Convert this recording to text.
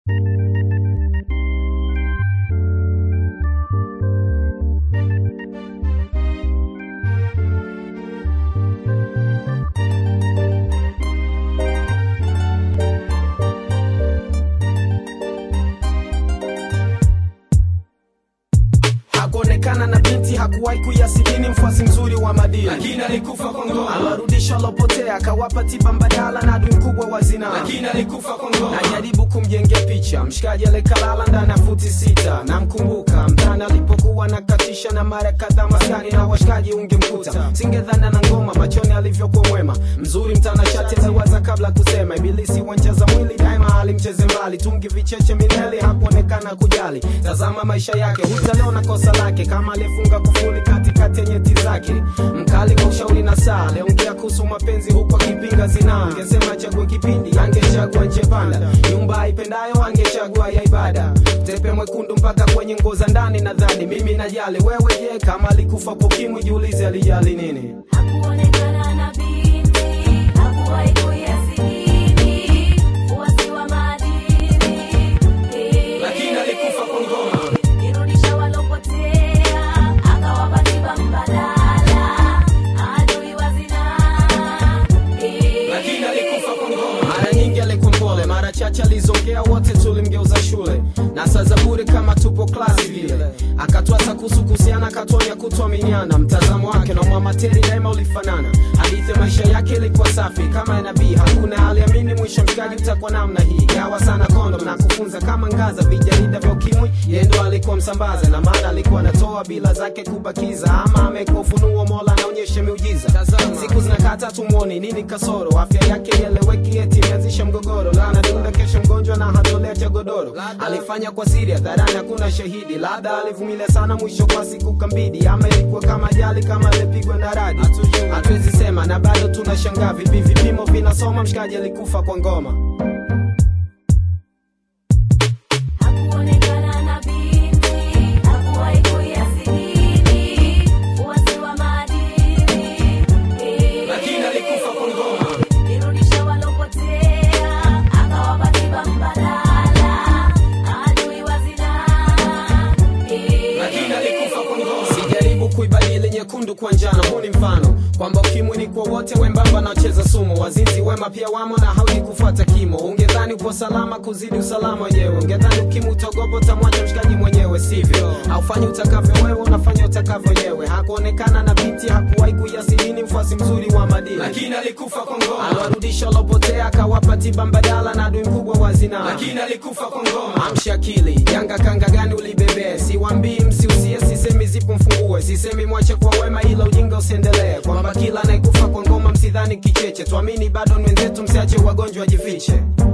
Hakuonekana na binti, hakuwahi kuyasikini, mfuasi mzuri wa madini, lakini alikufa kwa ngoma. Alwarudisha lopotea, akawapa tiba mbadala na adui mkubwa wa zinaa, lakini alikufa kwa ngoma. Najaribu kumjengea picha mshikaji alikalala ndani ya futi 6. Namkumbuka mtana alipokuwa nakatisha na mara kadhaa maskani na washikaji ungemkuta. Singedhana na ngoma machoni alivyokuwa mwema, mzuri mtana shati aliwaza kabla kusema. Ibilisi wancheza mwili daima alimcheze mbali, tungi vicheche milele hakuonekana kujali. Tazama maisha yake, hutaliona kosa lake, kama alifunga kufuli katikati ya nyeti zake. Mkali kwa ushauri na saa, aliongea kuhusu mapenzi huko akipinga zinaa. Angesema chague kipindi, angechagua nje panda. Nyumba aipendayo angechagua ya ibada. Tepe mwekundu mpaka kwenye nguo za ndani, nadhani mimi najali. Wewe je, kama alikufa kwa ukimwi jiulize alijali nini? Hakuonekana na binti, hakuwahi kuyasikini, uasi wa maadili, lakini alikufa kwa ngoma. Kirudisha walopotea, akawapa tiba mbadala, adui wa zinaa, lakini alikufa kwa ngoma. Mara nyingi alikuwa mpole, mara chache alizongea, wote tulimgeuza shule. Na saa za bure kama tupo klasi vile. Akatwasa kuhusiana, akatonya kutuaminiana. Mtazamo wake na mwamateri daima ulifanana. Hadithi maisha yake ilikuwa safi kama nabii. Hakuna aliamini mwisho mshikaji utakuwa namna hii. Gawa sana kondom na kufunza kama ngaza vijarida vya ukimwi. Yeye ndo alikuwa msambaza, na maana alikuwa anatoa bila zake kubakiza. Ama amekufunuo Mola anaonyesha miujiza. Siku zinakata tumuone nini kasoro. Afya yake ieleweki eti imeanzisha mgogoro. Lana dunda kesho mgonjwa na hatolea cha godoro. Alifanya kwa siri hadharani, hakuna shahidi. Labda alivumilia sana mwisho kwa siku kambidi. Ama ilikuwa kama ajali, kama alipigwa na radi. Hatuwezi sema na bado tunashangaa vipi vipimo vinasoma mshikaji alikufa kwa ngoma. hakuonekana na binti, hakuwahi kuyasikini, uasi wa maadili, lakini alikufa kwa ngoma. kirudisha walopotea, akawapa tiba mbadala, adui wa zinaa, lakini alikufa kwa ngoma. Sijaribu kuibadili nyekundu kwa njano, huu ni mfano kwamba ukimwi ni kwa wote, wembamba na wacheza sumu. Wazinzi wema pia wamo na haudi kufuata kimo. Ungedhani upo salama kuzidi usalama wenyewe. Ungedhani ukimwi utogopo utamwacha mshikaji mwenyewe, sivyo? Haufanyi utakavyo wewe, unafanya utakavyo wenyewe. Hakuonekana na binti, hakuwahi kuyasikini, mfuasi mzuri wa madini, lakini alikufa kwa ngoma. alwarudisha lopotea, akawapa tiba mbadala na adui mkubwa wa zinaa, lakini alikufa kwa ngoma. amshi akili, janga kanga gani ulibebe? Siwambii msiusie, sisemi zipo mfungue. Sisemi mwache kwa wema ila ujinga usiendelee. Kwamba kila anayekufa kwa ngoma msidhani kicheche. Tuamini bado ni wenzetu, msiache wagonjwa wajifiche.